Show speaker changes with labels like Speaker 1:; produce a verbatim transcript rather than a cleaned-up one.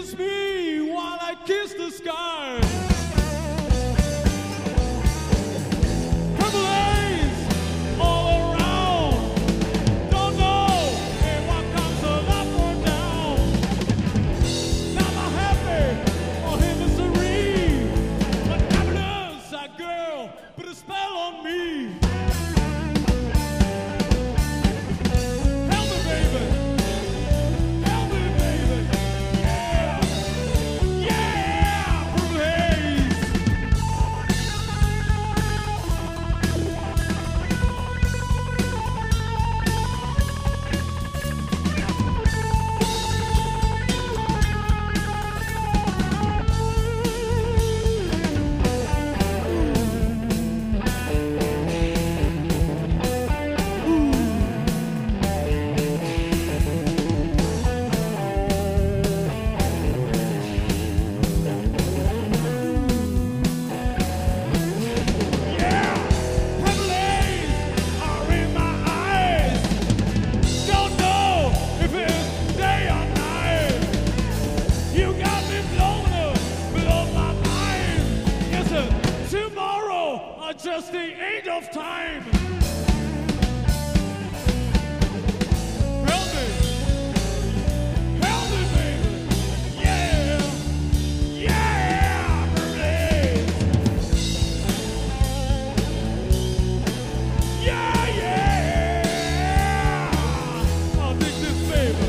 Speaker 1: Kiss me while I kiss the sky. Purple haze all around. Don't know if what comes up or down. Not my happy or misery. But fabulous, that girl put a spell on me. Help me, baby. Just the end of time. Help me, help me, baby. Yeah, yeah, please. Yeah, yeah. I'll take this, baby.